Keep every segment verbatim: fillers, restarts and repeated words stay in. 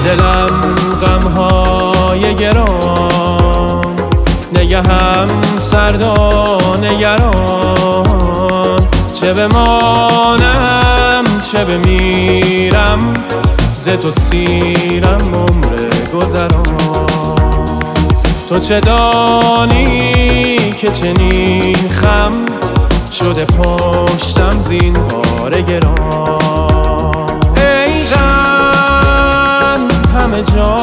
دلم غمهای گران، نگهم سرد و نگران. چه بمانم چه بمیرم، ز تو سیرم عمر گذران. تو چه دانی که چنین خم شده پشتم زین بار گران. ای غم همه جا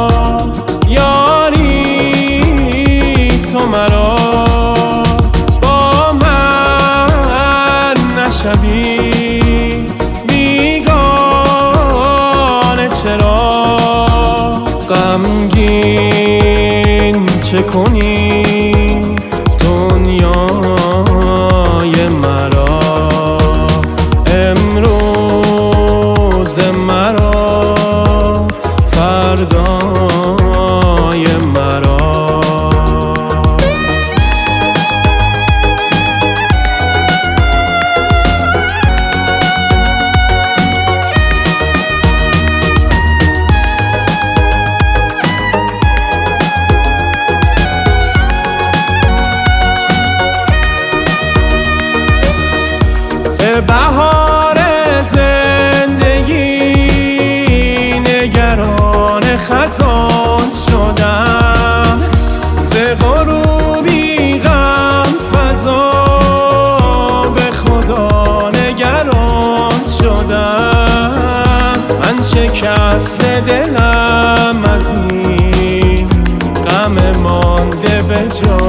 یاری تو مرا، با من نشوی بیگانه. چرا غمگین چه کنی دنیای مرا، امروز مرا فردای مرا. بهار زندگی نگران خطات شدم، ز غروبی غم فزا به خدا نگران شدم. من شکسته دلم از این غم مانده به جا،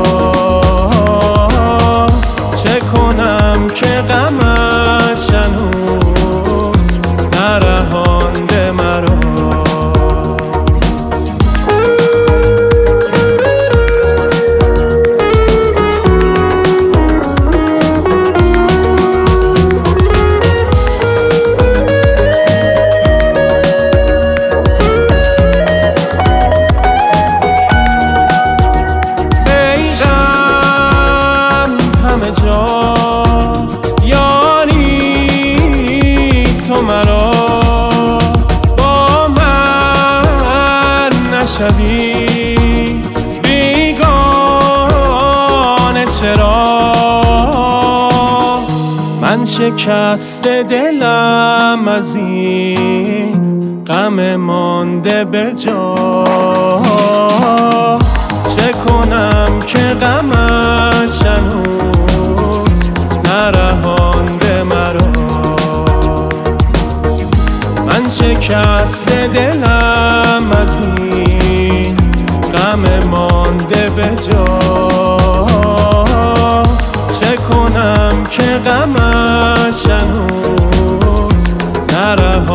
چه کنم که غمش هنوز نرهانده مرا. ای غم همه جا مرا، با من نشوی بیگانه. چرا من شکسته دلم از این غم مانده به جا، چه کنم که غمش هنوز نرهانده مرا. من شکسته دلم از این غم مانده به جا، چه کنم که غمش هنوز نرهانده